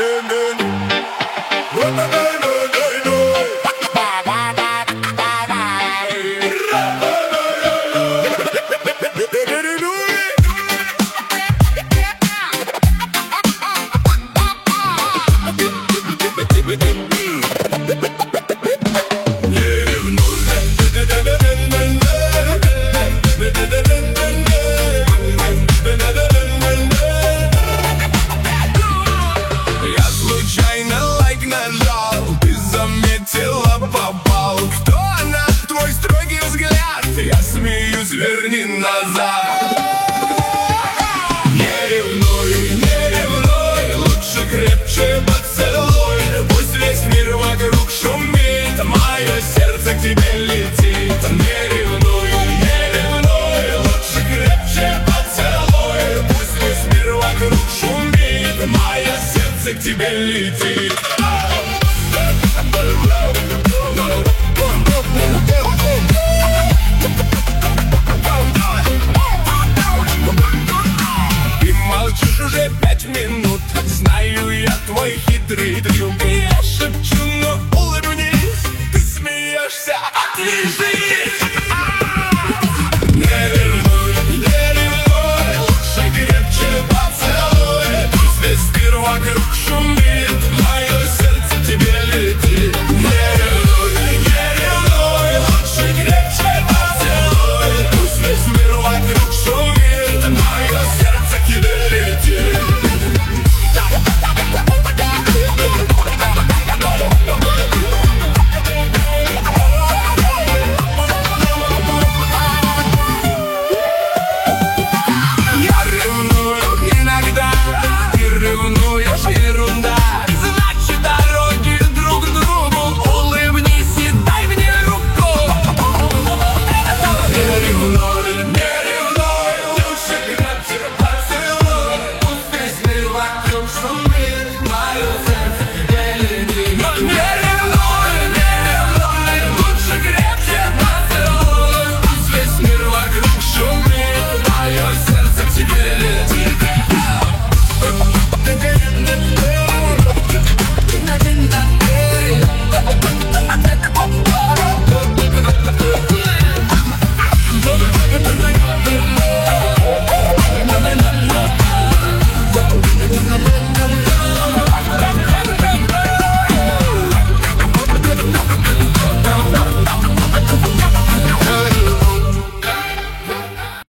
Я случайно лайк нажал, ты заметила, попал. Кто она? Твой строгий взгляд. Я смеюсь, верни назад. Не ревнуй, не ревнуй, лучше крепче поцелуй. Пусть весь мир вокруг шумит, мое сердце к тебе летит. Не ревнуй, не ревнуй, лучше крепче поцелуй. Пусть весь мир вокруг шумит, мое сердце к тебе летит. Ты молчишь уже 5 минут, знаю я твой хитрый трюк. Я шепчу, но улыбнись, ты смеешься, отвяжись.